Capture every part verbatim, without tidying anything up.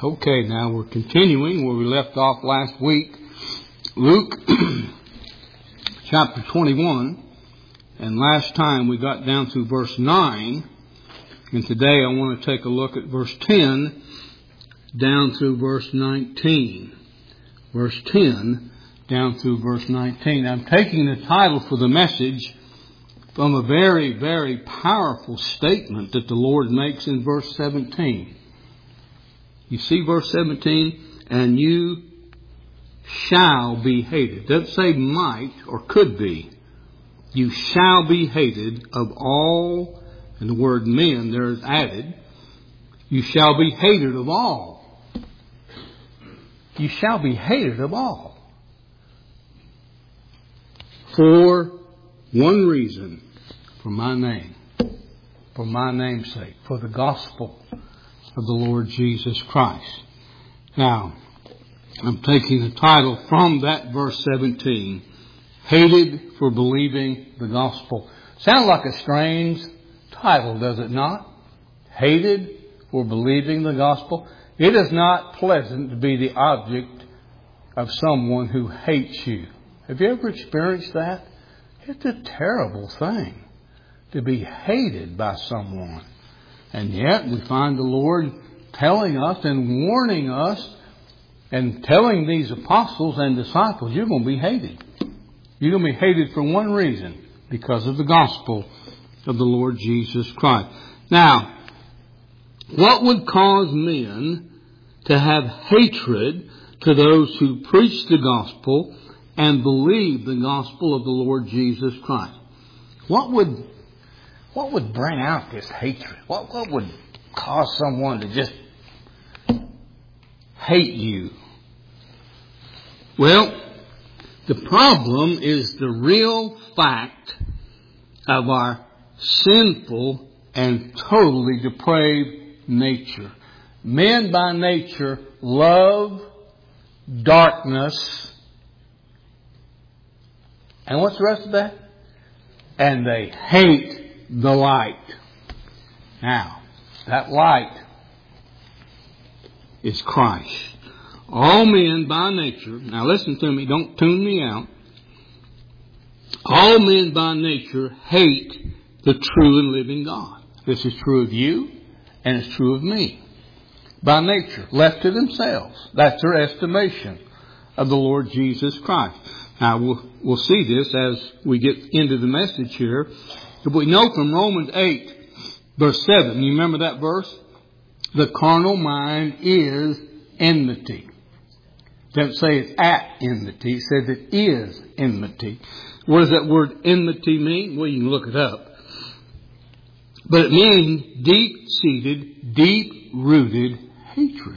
Okay, now we're continuing where we left off last week. Luke chapter twenty-one. And last time we got down to verse nine. And today I want to take a look at verse ten down through verse nineteen. Verse ten down through verse nineteen. I'm taking the title for the message from a very, very powerful statement that the Lord makes in verse seventeen. You see verse seventeen, and you shall be hated. It doesn't say might or could be. You shall be hated of all, and the word men there is added. You shall be hated of all. You shall be hated of all. For one reason, for my name. For my name's sake. For the gospel of the Lord Jesus Christ. Now, I'm taking the title from that verse seventeen. Hated for believing the gospel. Sounds like a strange title, does it not? Hated for believing the gospel. It is not pleasant to be the object of someone who hates you. Have you ever experienced that? It's a terrible thing to be hated by someone. And yet we find the Lord telling us and warning us and telling these apostles and disciples, you're going to be hated. You're going to be hated for one reason, because of the gospel of the Lord Jesus Christ. Now, what would cause men to have hatred to those who preach the gospel and believe the gospel of the Lord Jesus Christ? What would what would bring out this hatred? What what would cause someone to just hate you? Well, the problem is the real fact of our sinful and totally depraved nature. Men by nature love darkness. And what's the rest of that? And they hate the light. Now, that light is Christ. All men by nature, now listen to me, don't tune me out. All men by nature hate the true and living God. This is true of you, and it's true of me. By nature, left to themselves. That's their estimation of the Lord Jesus Christ. Now, we'll, we'll see this as we get into the message here. But we know from Romans eight, verse seven, you remember that verse? The carnal mind is enmity. It doesn't say it's at enmity. It says it is enmity. What does that word enmity mean? Well, you can look it up. But it means deep-seated, deep-rooted hatred.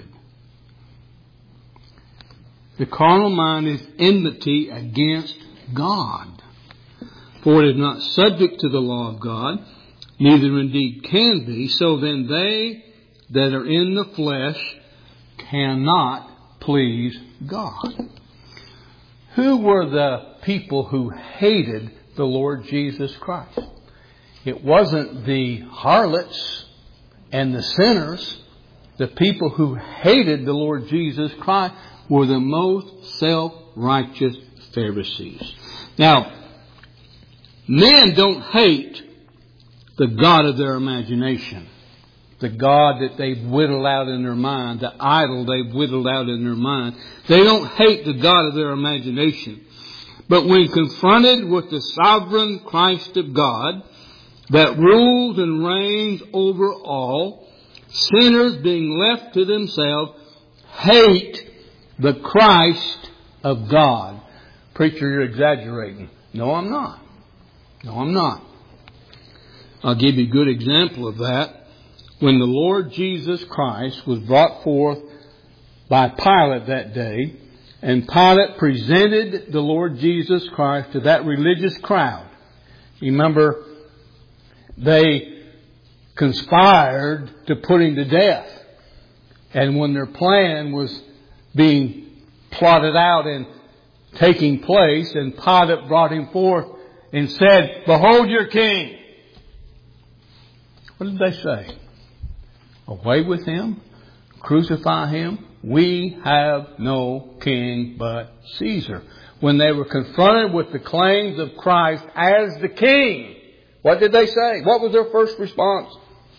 The carnal mind is enmity against God. For it is not subject to the law of God, neither indeed can be. So then they that are in the flesh cannot please God. Who were the people who hated the Lord Jesus Christ? It wasn't the harlots and the sinners. The people who hated the Lord Jesus Christ were the most self-righteous Pharisees. Now, men don't hate the God of their imagination. The God that they've whittled out in their mind, the idol they've whittled out in their mind. They don't hate the God of their imagination. But when confronted with the sovereign Christ of God that rules and reigns over all, sinners being left to themselves hate the Christ of God. Preacher, you're exaggerating. No, I'm not. No, I'm not. I'll give you a good example of that. When the Lord Jesus Christ was brought forth by Pilate that day, and Pilate presented the Lord Jesus Christ to that religious crowd. You remember, they conspired to put him to death. And when their plan was being plotted out and taking place, and Pilate brought him forth and said, "Behold your king." What did they say? Away with him? Crucify him. We have no king but Caesar. When they were confronted with the claims of Christ as the king, what did they say? What was their first response?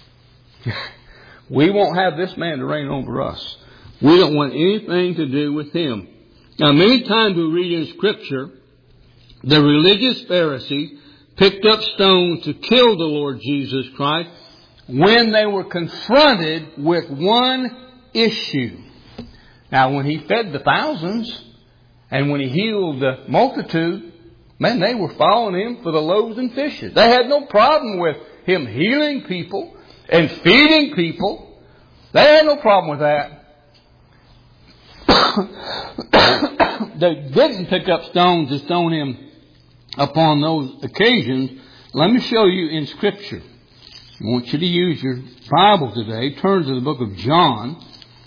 We won't have this man to reign over us. We don't want anything to do with him. Now, many times we read in Scripture, the religious Pharisees picked up stones to kill the Lord Jesus Christ when they were confronted with one issue. Now, when he fed the thousands and when he healed the multitude, man, they were following him for the loaves and fishes. They had no problem with him healing people and feeding people. They had no problem with that. They didn't pick up stones to stone him upon those occasions. Let me show you in Scripture. I want you to use your Bible today. Turn to the book of John,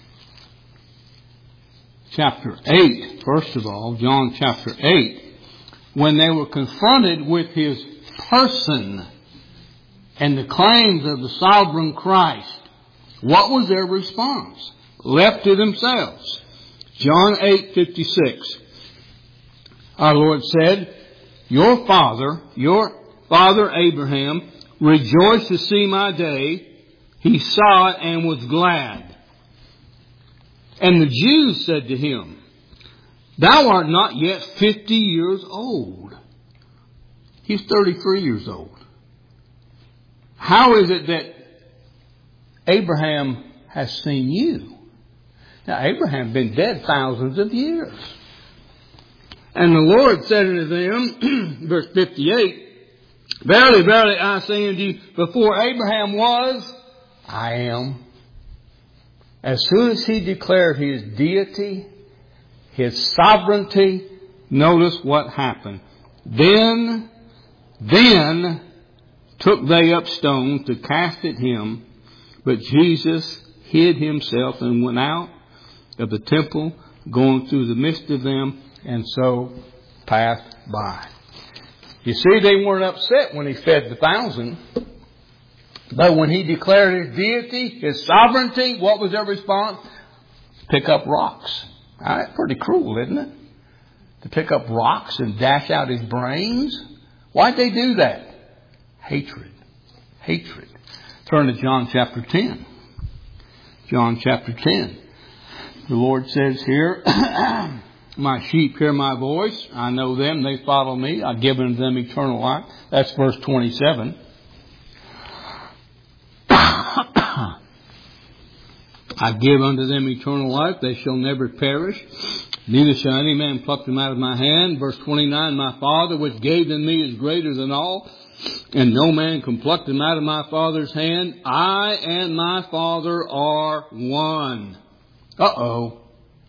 chapter eight. First of all, John chapter eight. When they were confronted with his person and the claims of the sovereign Christ, what was their response? Left to themselves. John eight fifty-six. Our Lord said, Your father, your father Abraham, rejoiced to see my day. He saw it and was glad. And the Jews said to him, Thou art not yet fifty years old. He's thirty-three years old. How is it that Abraham has seen you? Now, Abraham had been dead thousands of years. And the Lord said unto them, verse fifty-eight, Verily, verily, I say unto you, before Abraham was, I am. As soon as he declared his deity, his sovereignty, notice what happened. Then, then took they up stones to cast at him, but Jesus hid himself and went out of the temple, going through the midst of them, and so passed by. You see, they weren't upset when he fed the thousand. But when he declared his deity, his sovereignty, what was their response? Pick up rocks. Now, that's pretty cruel, isn't it? To pick up rocks and dash out his brains. Why'd they do that? Hatred. Hatred. Turn to John chapter ten. John chapter ten. The Lord says here, My sheep hear my voice. I know them. They follow me. I've given them eternal life. That's verse twenty-seven. I give unto them eternal life. They shall never perish. Neither shall any man pluck them out of my hand. Verse twenty-nine. My Father which gave them me is greater than all, and no man can pluck them out of my Father's hand. I and my Father are one. Uh-oh.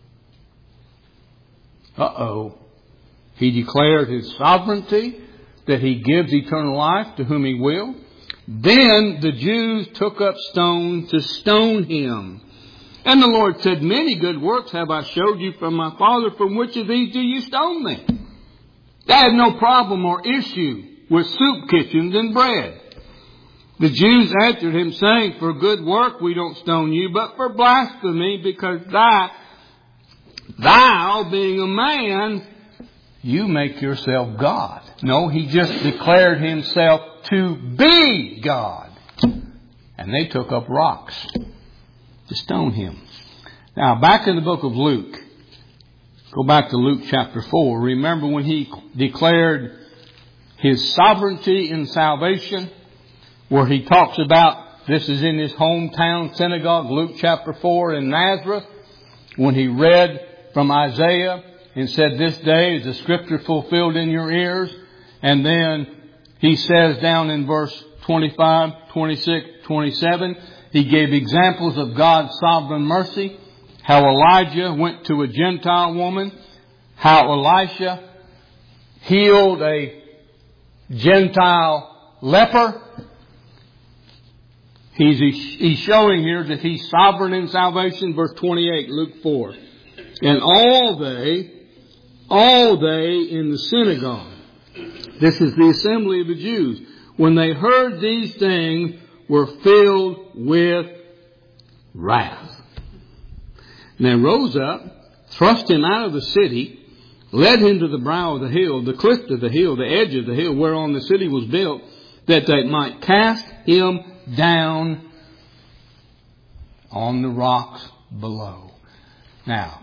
Uh-oh. He declared his sovereignty, that he gives eternal life to whom he will. Then the Jews took up stones to stone him. And the Lord said, Many good works have I showed you from my Father. From which of these do you stone me? They had no problem or issue with soup kitchens and bread. The Jews answered him, saying, For good work we don't stone you, but for blasphemy, because thou, thou being a man, you make yourself God. No, he just declared himself to be God. And they took up rocks to stone him. Now, back in the book of Luke, go back to Luke chapter four. Remember when he declared his sovereignty in salvation, where he talks about, this is in his hometown synagogue, Luke chapter four in Nazareth, when he read from Isaiah and said, This day is the scripture fulfilled in your ears. And then he says down in verse twenty-five, twenty-six, twenty-seven, he gave examples of God's sovereign mercy, how Elijah went to a Gentile woman, how Elisha healed a Gentile leper. He's, he's showing here that he's sovereign in salvation. Verse twenty-eight, Luke four. And all they, all they in the synagogue, this is the assembly of the Jews, when they heard these things, were filled with wrath. And they rose up, thrust him out of the city, led him to the brow of the hill, the cliff of the hill, the edge of the hill whereon the city was built, that they might cast him down on the rocks below. Now,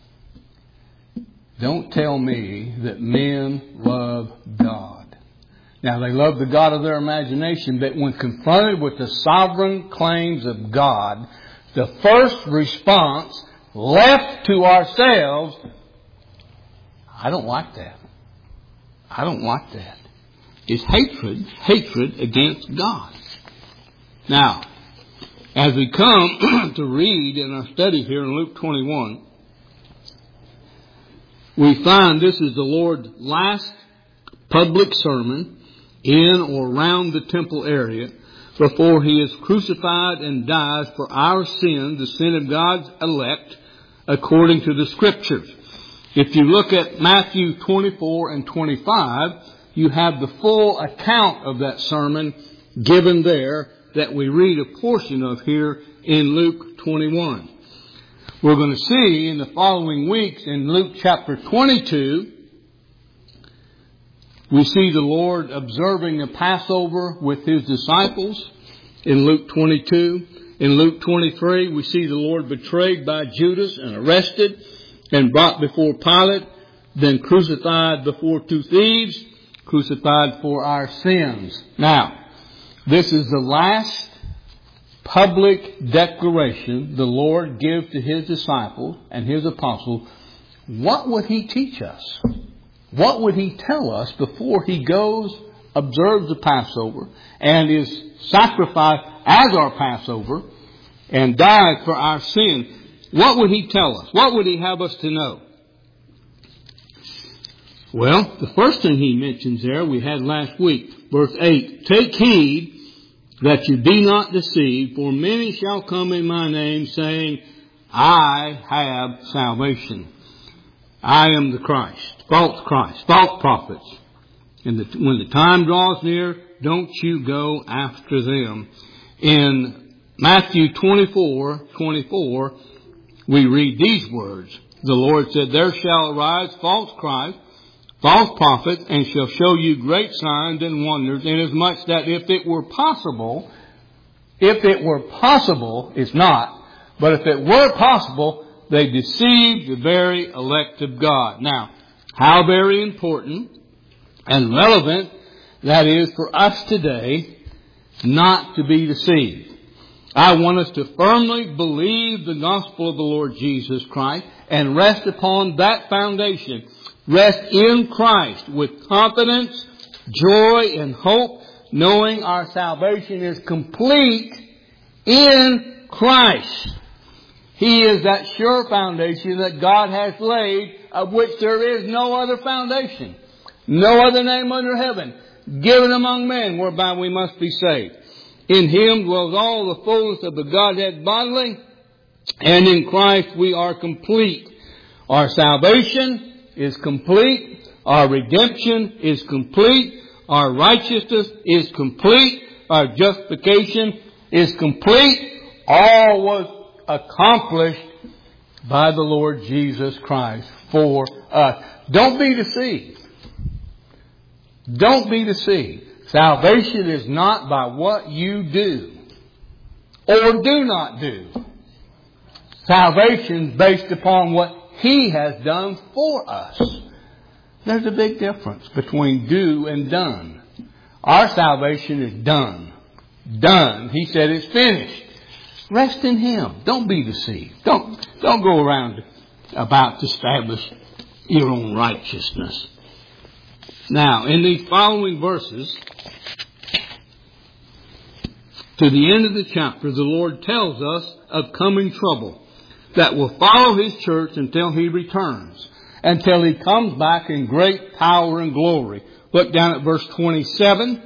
don't tell me that men love God. Now, they love the God of their imagination, but when confronted with the sovereign claims of God, the first response left to ourselves, I don't like that. I don't like that. Is hatred, hatred against God. Now, as we come to read in our study here in Luke twenty-one, we find this is the Lord's last public sermon in or around the temple area before He is crucified and dies for our sin, the sin of God's elect, according to the Scriptures. If you look at Matthew twenty-four and twenty-five, you have the full account of that sermon given there that we read a portion of here in Luke twenty-one. We're going to see in the following weeks in Luke chapter twenty-two, we see the Lord observing the Passover with His disciples in Luke twenty-two. In Luke twenty-three, we see the Lord betrayed by Judas and arrested and brought before Pilate, then crucified before two thieves, crucified for our sins. Now, this is the last public declaration the Lord gives to His disciples and His apostles. What would He teach us? What would He tell us before He goes, observes the Passover, and is sacrificed as our Passover, and died for our sin? What would He tell us? What would He have us to know? Well, the first thing He mentions there, we had last week, verse eight. Take heed that you be not deceived, for many shall come in my name, saying, I have salvation. I am the Christ, false Christ, false prophets. And the, when the time draws near, don't you go after them. In Matthew twenty-four, twenty-four, we read these words. The Lord said, there shall arise false Christ, false prophets, and shall show you great signs and wonders, inasmuch that if it were possible, if it were possible, it's not, but if it were possible, they deceived the very elect of God. Now, how very important and relevant that is for us today not to be deceived. I want us to firmly believe the gospel of the Lord Jesus Christ and rest upon that foundation. Rest in Christ with confidence, joy, and hope, knowing our salvation is complete in Christ. He is that sure foundation that God has laid, of which there is no other foundation, no other name under heaven, given among men whereby we must be saved. In Him dwells all the fullness of the Godhead bodily, and in Christ we are complete. Our salvation is complete. Our redemption is complete. Our righteousness is complete. Our justification is complete. All was accomplished by the Lord Jesus Christ for us. Don't be deceived. Don't be deceived. Salvation is not by what you do or do not do. Salvation is based upon what He has done for us. There's a big difference between do and done. Our salvation is done. Done. He said it's finished. Rest in Him. Don't be deceived. Don't, don't go around about to establish your own righteousness. Now, in these following verses, to the end of the chapter, the Lord tells us of coming trouble that will follow His church until He returns, until He comes back in great power and glory. Look down at verse twenty-seven.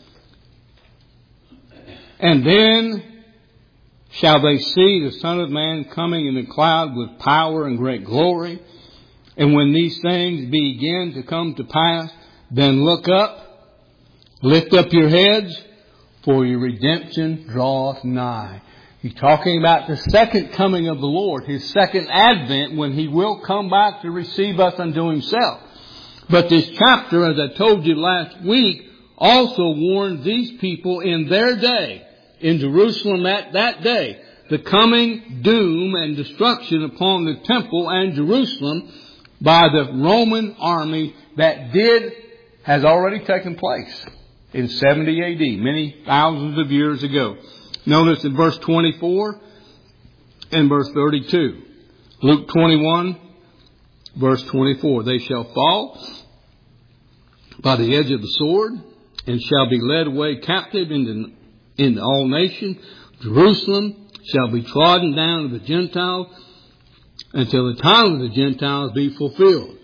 And then shall they see the Son of Man coming in the cloud with power and great glory. And when these things begin to come to pass, then look up, lift up your heads, for your redemption draweth nigh. He's talking about the second coming of the Lord, His second advent, when He will come back to receive us unto Himself. But this chapter, as I told you last week, also warned these people in their day, in Jerusalem at that day, the coming doom and destruction upon the temple and Jerusalem by the Roman army that did, has already taken place in seventy A D, many thousands of years ago. Notice in verse twenty-four and verse thirty-two. Luke twenty-one, verse twenty-four. They shall fall by the edge of the sword, and shall be led away captive into, into all nations. Jerusalem shall be trodden down of the Gentiles until the time of the Gentiles be fulfilled.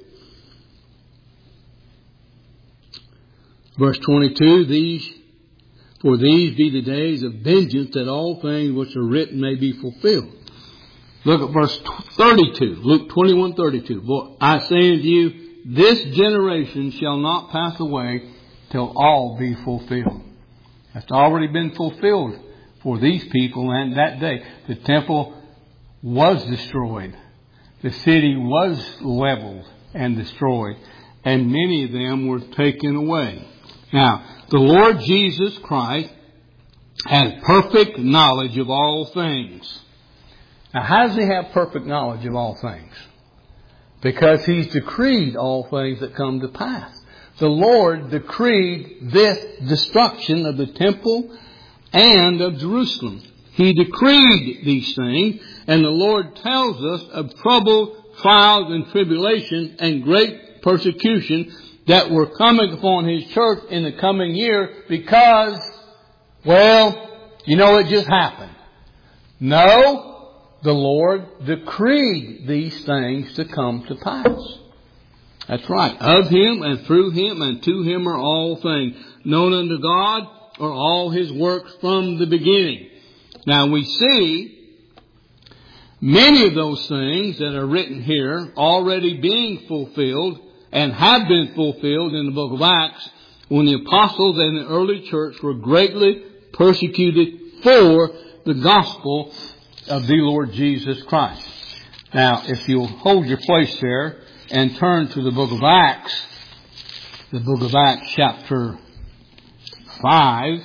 Verse twenty-two, these, for these be the days of vengeance, that all things which are written may be fulfilled. Look at verse thirty-two, Luke twenty-one thirty-two. For I say unto you, this generation shall not pass away till all be fulfilled. That's already been fulfilled for these people, and that day the temple was destroyed. The city was leveled and destroyed, and many of them were taken away. Now, the Lord Jesus Christ had perfect knowledge of all things. Now, how does He have perfect knowledge of all things? Because He's decreed all things that come to pass. The Lord decreed this destruction of the temple and of Jerusalem. He decreed these things, and the Lord tells us of trouble, trials, and tribulation, and great persecution that were coming upon His church in the coming year because, well, you know, it just happened. No, the Lord decreed these things to come to pass. That's right. Of Him and through Him and to Him are all things. Known unto God are all His works from the beginning. Now we see many of those things that are written here already being fulfilled and have been fulfilled in the book of Acts when the apostles and the early church were greatly persecuted for the gospel of the Lord Jesus Christ. Now, if you'll hold your place there and turn to the book of Acts, the book of Acts chapter five.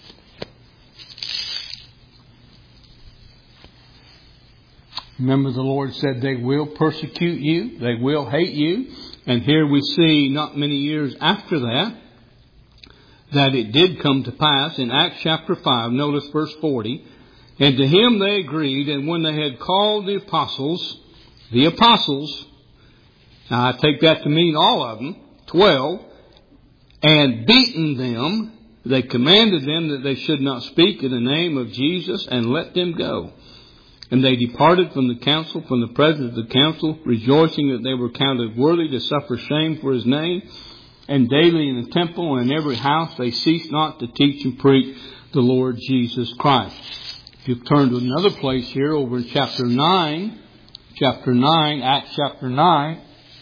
Remember, the Lord said they will persecute you, they will hate you. And here we see not many years after that, that it did come to pass in Acts chapter five, notice verse forty. And to him they agreed, and when they had called the apostles, the apostles, now I take that to mean all of them, twelve, and beaten them, they commanded them that they should not speak in the name of Jesus, and let them go. And they departed from the council, from the presence of the council, rejoicing that they were counted worthy to suffer shame for His name. And daily in the temple and in every house they ceased not to teach and preach the Lord Jesus Christ. If you turn to another place here over in chapter nine, chapter nine, Acts chapter nine,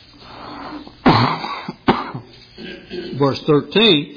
verse thirteen,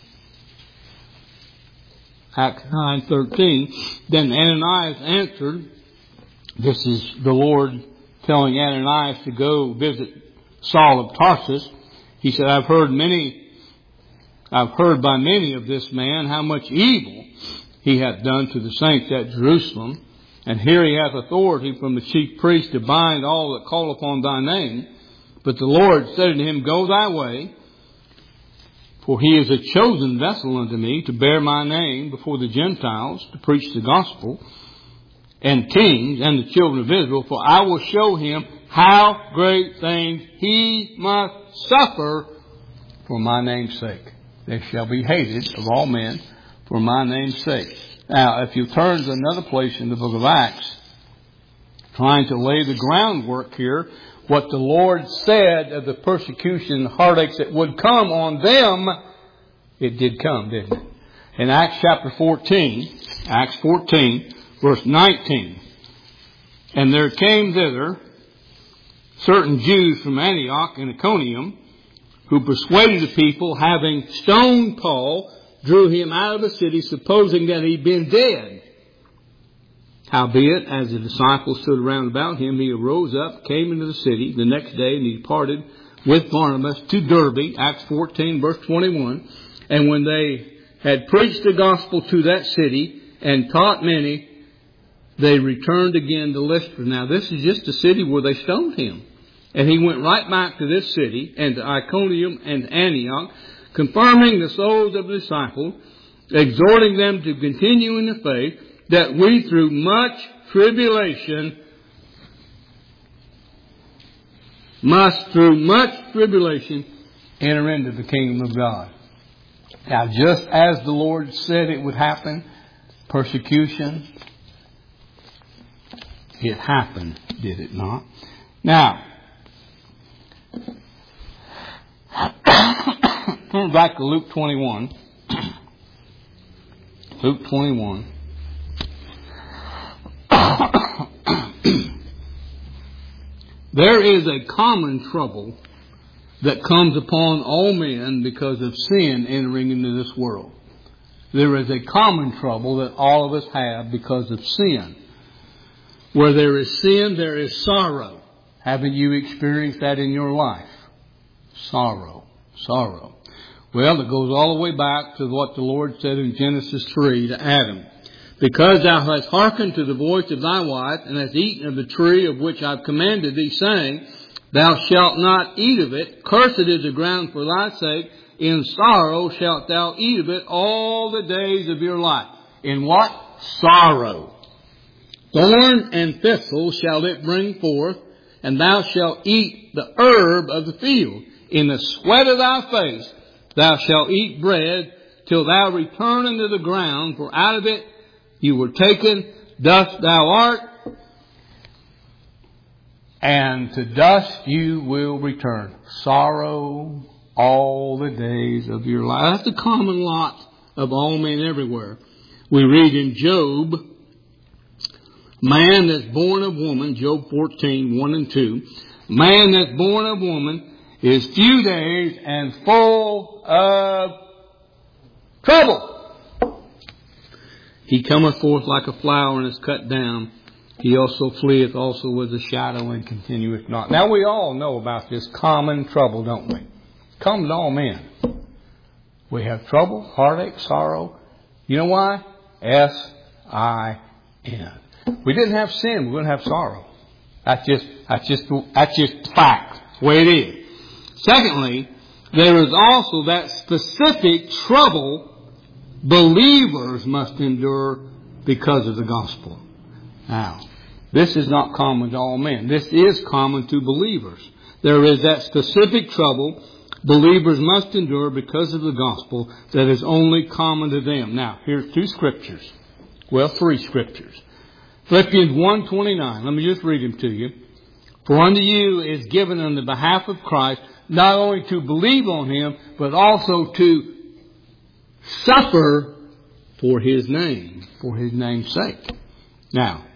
Acts nine thirteen, then Ananias answered, this is the Lord telling Ananias to go visit Saul of Tarsus. He said, I've heard many, I've heard by many of this man how much evil he hath done to the saints at Jerusalem. And here he hath authority from the chief priest to bind all that call upon thy name. But the Lord said unto him, go thy way, for he is a chosen vessel unto me to bear my name before the Gentiles, to preach the gospel, and kings and the children of Israel, for I will show him how great things he must suffer for my name's sake. They shall be hated of all men for my name's sake. Now, if you turn to another place in the book of Acts, trying to lay the groundwork here, what the Lord said of the persecution and heartaches that would come on them, it did come, didn't it? In Acts chapter fourteen, Acts fourteen, verse nineteen, and there came thither certain Jews from Antioch and Iconium, who persuaded the people, having stoned Paul, drew him out of the city, supposing that he'd been dead. Howbeit, as the disciples stood round about him, he arose up, came into the city the next day, and he departed with Barnabas to Derbe, Acts fourteen, verse twenty-one. And when they had preached the gospel to that city and taught many, they returned again to Lystra. Now, this is just the city where they stoned him. And he went right back to this city and to Iconium and Antioch, confirming the souls of the disciples, exhorting them to continue in the faith, that we through much tribulation must through much tribulation enter into the kingdom of God. Now, just as the Lord said it would happen, persecution, it happened, did it not? Now, turn back to Luke twenty-one. Luke twenty-one. There is a common trouble that comes upon all men because of sin entering into this world. There is a common trouble that all of us have because of sin. Where there is sin, there is sorrow. Haven't you experienced that in your life? Sorrow. Sorrow. Well, it goes all the way back to what the Lord said in Genesis three to Adam. Because thou hast hearkened to the voice of thy wife, and hast eaten of the tree of which I have commanded thee, saying, Thou shalt not eat of it. Cursed is the ground for thy sake. In sorrow shalt thou eat of it all the days of your life. In what? Sorrow. Thorn and thistle shall it bring forth, and thou shalt eat the herb of the field. In the sweat of thy face thou shalt eat bread, till thou return unto the ground, for out of it you were taken, dust thou art, and to dust you will return. Sorrow all the days of your life. That's the common lot of all men everywhere. We read in Job, man that's born of woman, Job fourteen, one and two, man that's born of woman is few days and full of trouble. He cometh forth like a flower and is cut down. He also fleeth also with a shadow and continueth not. Now we all know about this common trouble, don't we? Comes to all men. We have trouble, heartache, sorrow. You know why? S I N. We didn't have sin, we wouldn't have sorrow. That's just that's just that's just fact. That's the way it is. Secondly, there is also that specific trouble believers must endure because of the gospel. Now, this is not common to all men. This is common to believers. There is that specific trouble believers must endure because of the gospel that is only common to them. Now, here's two scriptures. Well, three scriptures. Philippians one twenty-nine. Let me just read them to you. For unto you is given on the behalf of Christ not only to believe on Him, but also to suffer for His name, for His name's sake. Now,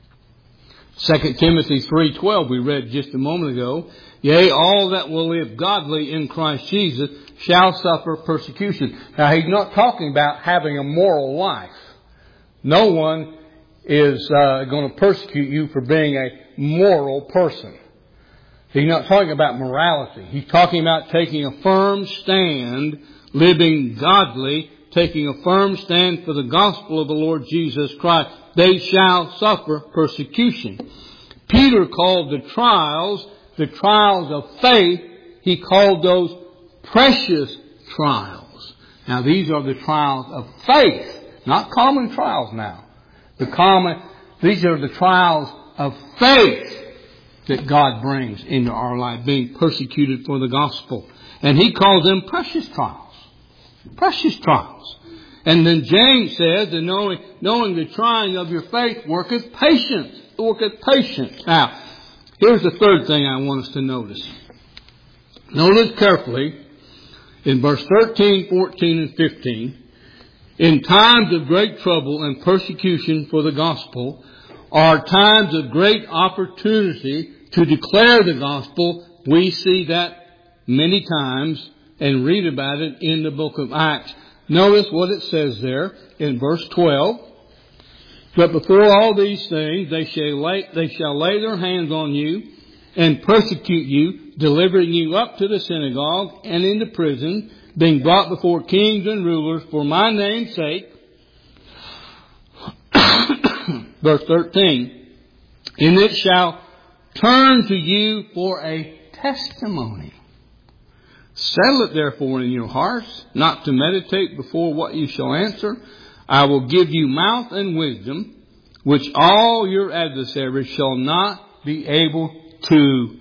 Second Timothy three twelve we read just a moment ago. Yea, all that will live godly in Christ Jesus shall suffer persecution. Now, he's not talking about having a moral life. No one is uh, going to persecute you for being a moral person. He's not talking about morality. He's talking about taking a firm stand, living godly, taking a firm stand for the gospel of the Lord Jesus Christ. They shall suffer persecution. Peter called the trials, the trials of faith, he called those precious trials. Now these are the trials of faith, not common trials now. The common, these are the trials of faith that God brings into our life, being persecuted for the gospel. And he calls them precious trials. Precious trials. And then James says that knowing, knowing the trying of your faith worketh patience. Worketh patience. Now, here's the third thing I want us to notice. Notice carefully in verse thirteen, fourteen, and fifteen. In times of great trouble and persecution for the gospel are times of great opportunity to declare the gospel. We see that many times and read about it in the book of Acts. Notice what it says there in verse twelve. But before all these things, they shall lay, they shall lay their hands on you and persecute you, delivering you up to the synagogue and into prison, being brought before kings and rulers for my name's sake. Verse thirteen, and it shall turn to you for a testimony. Settle it therefore in your hearts, not to meditate before what you shall answer. I will give you mouth and wisdom, which all your adversaries shall not be able to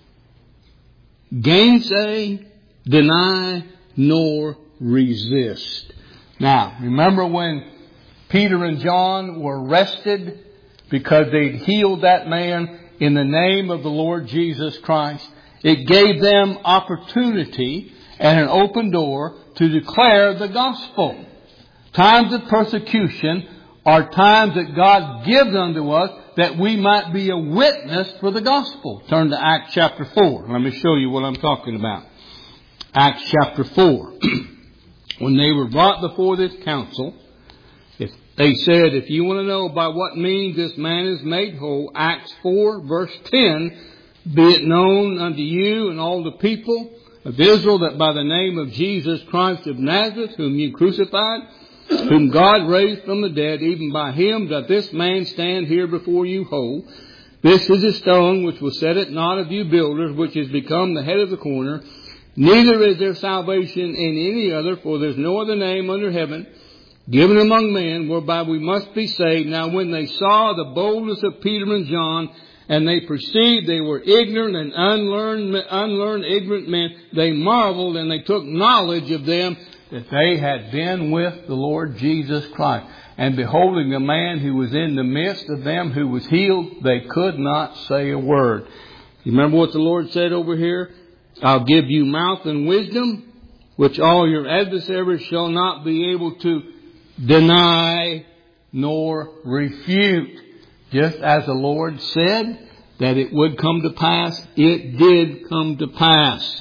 gainsay, deny, nor resist. Now, remember when Peter and John were arrested because they'd healed that man in the name of the Lord Jesus Christ? It gave them opportunity and an open door to declare the gospel. Times of persecution are times that God gives unto us that we might be a witness for the gospel. Turn to Acts chapter four. Let me show you what I'm talking about. Acts chapter four. When they were brought before this council, if they said, if you want to know by what means this man is made whole, Acts four verse ten, be it known unto you and all the people of Israel that by the name of Jesus Christ of Nazareth, whom you crucified, whom God raised from the dead, even by him doth this man stand here before you whole. This is a stone which was set at naught of you builders, which is become the head of the corner. Neither is there salvation in any other, for there is no other name under heaven given among men whereby we must be saved. Now when they saw the boldness of Peter and John, and they perceived they were ignorant and unlearned, unlearned ignorant men, they marveled, and they took knowledge of them that they had been with the Lord Jesus Christ. And beholding a man who was in the midst of them who was healed, they could not say a word. You remember what the Lord said over here? I'll give you mouth and wisdom, which all your adversaries shall not be able to deny nor refute. Just as the Lord said that it would come to pass, it did come to pass.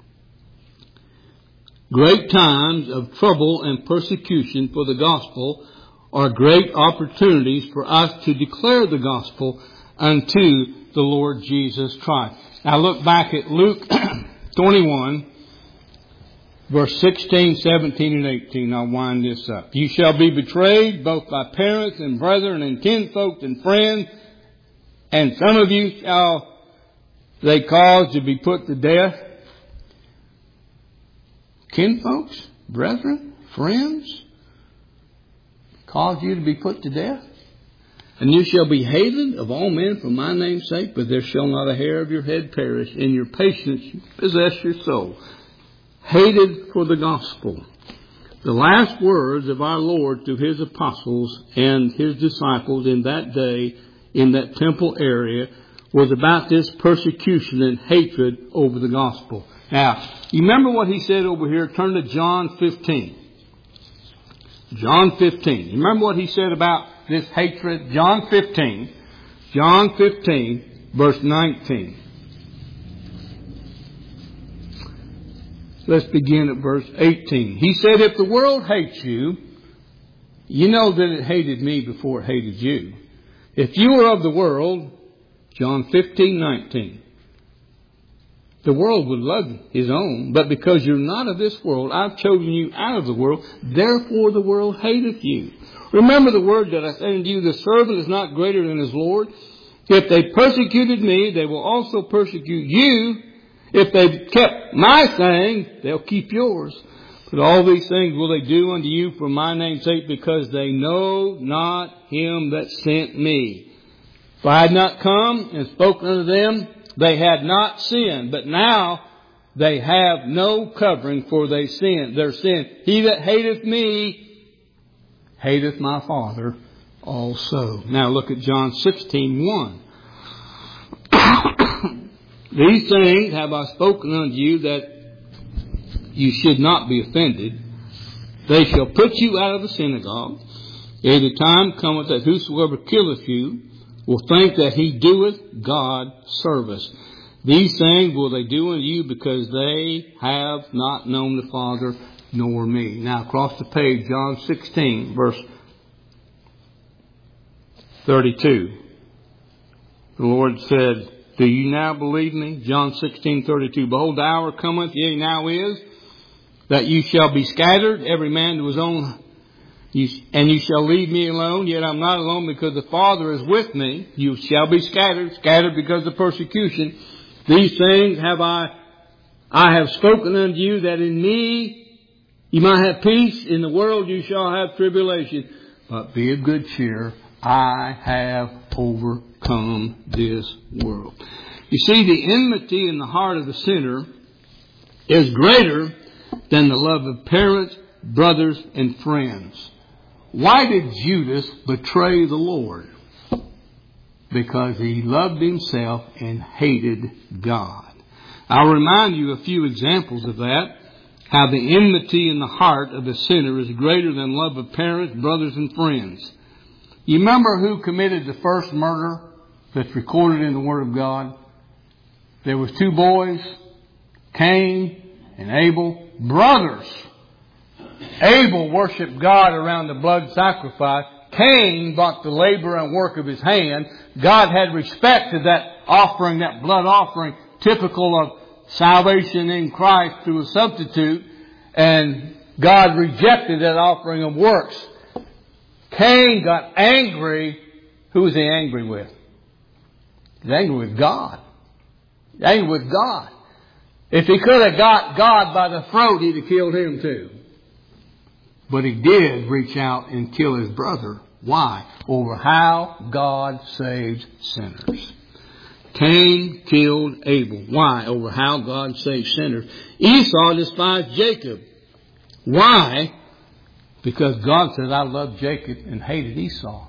Great times of trouble and persecution for the gospel are great opportunities for us to declare the gospel unto the Lord Jesus Christ. Now look back at Luke twenty-one, verse sixteen, seventeen, and eighteen. I'll wind this up. You shall be betrayed both by parents and brethren and kinfolks and friends, and some of you shall they cause to be put to death. Kinfolks, brethren, friends, cause you to be put to death. And you shall be hated of all men for my name's sake, but there shall not a hair of your head perish. In your patience you possess your soul. Hated for the gospel. The last words of our Lord to His apostles and His disciples in that day, in that temple area, was about this persecution and hatred over the gospel. Now, you remember what He said over here? Turn to John fifteen. John fifteen. You remember what He said about this hatred? John fifteen. John fifteen, verse nineteen. Let's begin at verse eighteen. He said, if the world hates you, you know that it hated me before it hated you. If you were of the world, John fifteen, nineteen. The world would love his own, but because you're not of this world, I've chosen you out of the world, therefore the world hateth you. Remember the word that I said unto you, the servant is not greater than his Lord. If they persecuted me, they will also persecute you. If they've kept my saying, they'll keep yours. But all these things will they do unto you for my name's sake, because they know not him that sent me. If I had not come and spoken unto them, they had not sinned. But now they have no covering for their sin. Their sin. He that hateth me, hateth my Father also. Now look at John sixteen, one. These things have I spoken unto you, that you should not be offended. They shall put you out of the synagogue. Ere the time cometh that whosoever killeth you will think that he doeth God service. These things will they do unto you, because they have not known the Father nor me. Now across the page, John sixteen, verse thirty-two. The Lord said, do you now believe me? John sixteen thirty-two. Behold, the hour cometh, yea, now is, that you shall be scattered, every man to his own, and you shall leave me alone. Yet I'm not alone, because the Father is with me. You shall be scattered, scattered because of persecution. These things have I, I have spoken unto you, that in me you might have peace. In the world you shall have tribulation. But be of good cheer. I have overcome this world. You see, the enmity in the heart of the sinner is greater than the love of parents, brothers, and friends. Why did Judas betray the Lord? Because he loved himself and hated God. I'll remind you a few examples of that. How the enmity in the heart of the sinner is greater than love of parents, brothers, and friends. You remember who committed the first murder that's recorded in the Word of God? There was two boys, Cain and Abel, brothers. Abel worshiped God around the blood sacrifice. Cain brought the labor and work of his hand. God had respect to that offering, that blood offering, typical of salvation in Christ through a substitute. And God rejected that offering of works. Cain got angry. Who was he angry with? He was angry with God. He was angry with God. If he could have got God by the throat, he'd have killed him too. But he did reach out and kill his brother. Why? Over how God saves sinners. Cain killed Abel. Why? Over how God saves sinners. Esau despised Jacob. Why? Because God said, I love Jacob, and hated Esau.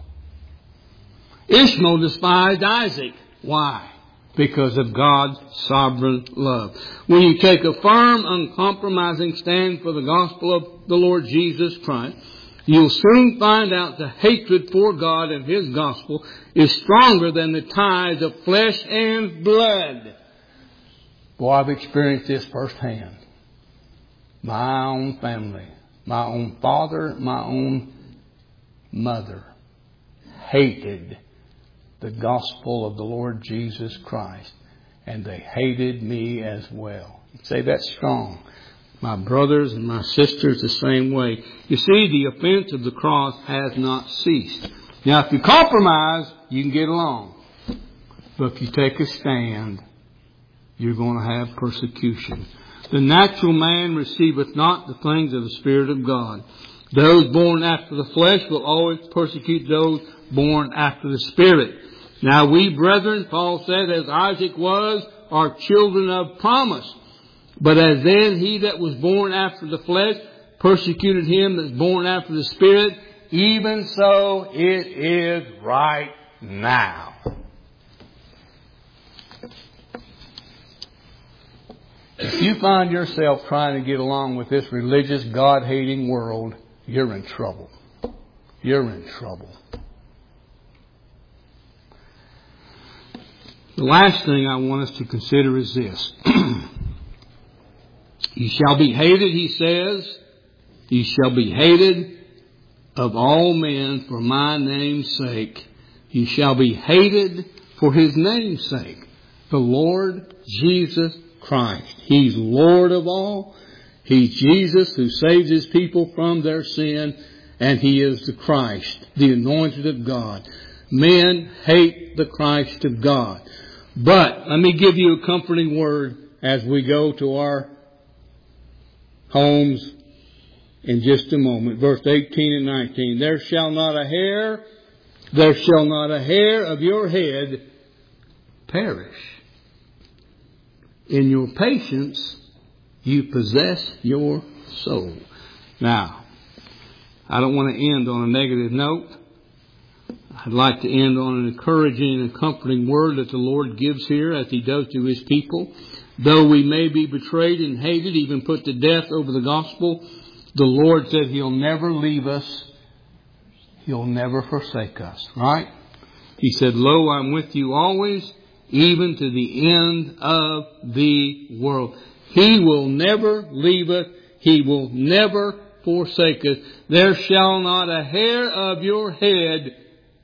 Ishmael despised Isaac. Why? Because of God's sovereign love. When you take a firm, uncompromising stand for the gospel of the Lord Jesus Christ, you'll soon find out the hatred for God and His gospel is stronger than the ties of flesh and blood. Boy, I've experienced this firsthand. My own family, my own father, my own mother hated the gospel of the Lord Jesus Christ. And they hated me as well. You'd say that's strong. My brothers and my sisters the same way. You see, the offense of the cross has not ceased. Now, if you compromise, you can get along. But if you take a stand, you're going to have persecution. The natural man receiveth not the things of the Spirit of God. Those born after the flesh will always persecute those born after the Spirit. Now we, brethren, Paul said, as Isaac was, are children of promise. But as then he that was born after the flesh persecuted him that's born after the Spirit, even so it is right now. If you find yourself trying to get along with this religious, God-hating world, you're in trouble. You're in trouble. The last thing I want us to consider is this. You shall be hated, he says. You shall be hated of all men for my name's sake. You shall be hated for His name's sake. The Lord Jesus Christ. He's Lord of all. He's Jesus who saves His people from their sin. And He is the Christ, the anointed of God. Men hate the Christ of God. But let me give you a comforting word as we go to our homes in just a moment. Verse eighteen and nineteen. There shall not a hair, there shall not a hair of your head perish. In your patience, you possess your soul. Now, I don't want to end on a negative note. I'd like to end on an encouraging and comforting word that the Lord gives here as He does to His people. Though we may be betrayed and hated, even put to death over the gospel, the Lord said He'll never leave us. He'll never forsake us. Right? He said, Lo, I'm with you always, even to the end of the world. He will never leave us. He will never forsake us. There shall not a hair of your head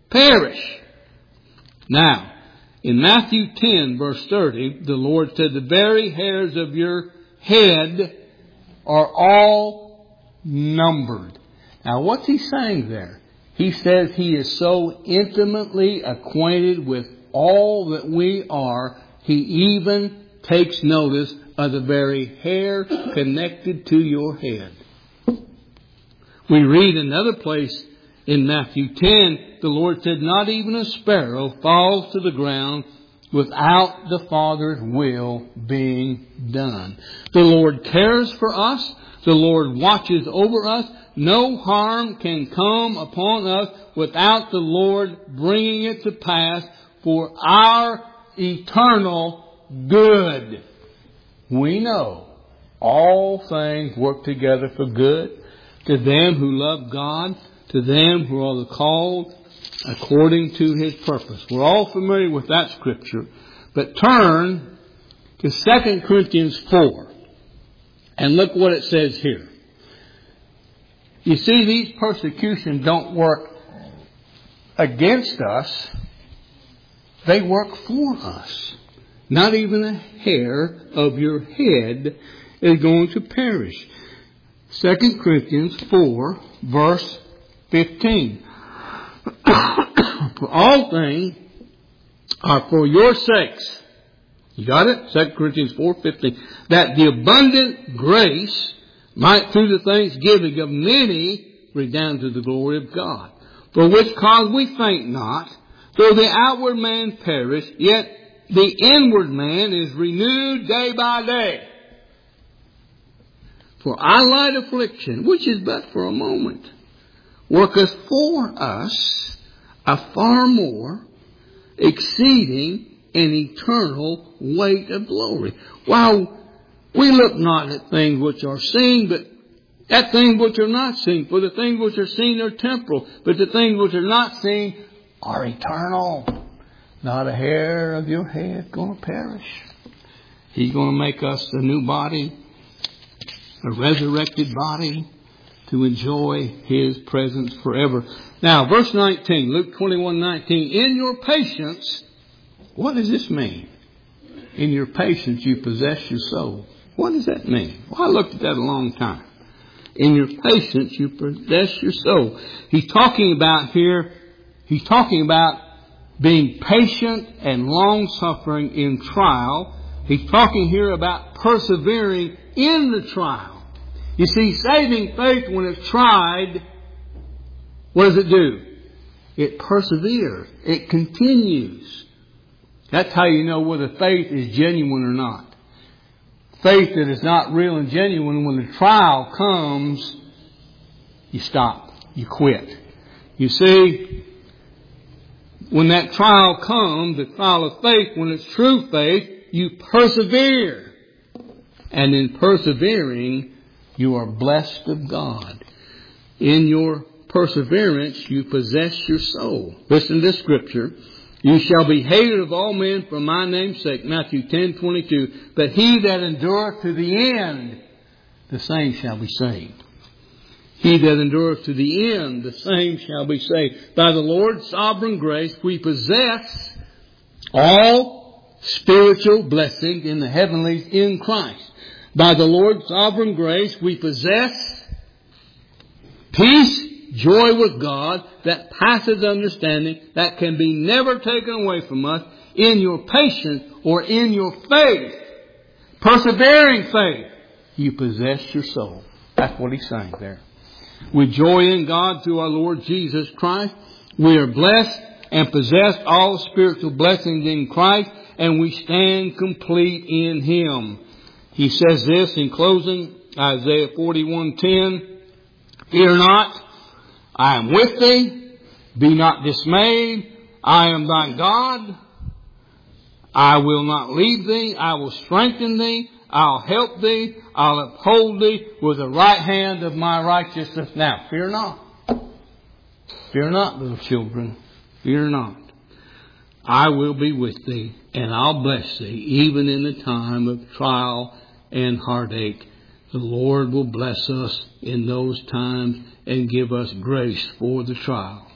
perish. Now, in Matthew ten, verse thirty, the Lord said, the very hairs of your head are all numbered. Now, what's he saying there? He says he is so intimately acquainted with all that we are, he even takes notice of the very hair connected to your head. We read another place in Matthew ten, the Lord said, not even a sparrow falls to the ground without the Father's will being done. The Lord cares for us. The Lord watches over us. No harm can come upon us without the Lord bringing it to pass for our eternal good. We know all things work together for good to them who love God, to them who are the called according to His purpose. We're all familiar with that scripture. But turn to Second Corinthians four and look what it says here. You see, these persecutions don't work against us. They work for us. Not even a hair of your head is going to perish. Second Corinthians four, verse fifteen. For all things are for your sakes. You got it? Second Corinthians four fifteen. That the abundant grace might through the thanksgiving of many redound to the glory of God. For which cause we faint not, though the outward man perish, yet the inward man is renewed day by day. For our light affliction, which is but for a moment, worketh for us a far more exceeding an eternal weight of glory. While we look not at things which are seen, but at things which are not seen. For the things which are seen are temporal, but the things which are not seen are eternal. Not a hair of your head going to perish. He's going to make us a new body, a resurrected body, to enjoy His presence forever. Now, verse nineteen, Luke twenty-one nineteen. In your patience, what does this mean? In your patience you possess your soul. What does that mean? Well, I looked at that a long time. In your patience you possess your soul. He's talking about here, he's talking about being patient and long-suffering in trial. He's talking here about persevering in the trial. You see, saving faith, when it's tried, what does it do? It perseveres. It continues. That's how you know whether faith is genuine or not. Faith that is not real and genuine, when the trial comes, you stop. You quit. You see, when that trial comes, the trial of faith, when it's true faith, you persevere. And in persevering, you are blessed of God. In your perseverance, you possess your soul. Listen to this scripture. You shall be hated of all men for my name's sake. Matthew ten twenty-two. But he that endureth to the end, the same shall be saved. He that endureth to the end, the same shall be saved. By the Lord's sovereign grace, we possess all spiritual blessings in the heavenlies in Christ. By the Lord's sovereign grace, we possess peace, joy with God that passes understanding, that can be never taken away from us in your patience or in your faith. Persevering faith. You possess your soul. That's what he's saying there. We joy in God through our Lord Jesus Christ. We are blessed and possess all spiritual blessings in Christ, and we stand complete in Him. He says this in closing, Isaiah forty-one ten. Fear not, I am with thee. Be not dismayed. I am thy God. I will not leave thee. I will strengthen thee. I'll help thee. I'll uphold thee with the right hand of my righteousness. Now, fear not. Fear not, little children. Fear not. I will be with thee, and I'll bless thee, even in the time of trial and heartache. The Lord will bless us in those times and give us grace for the trial.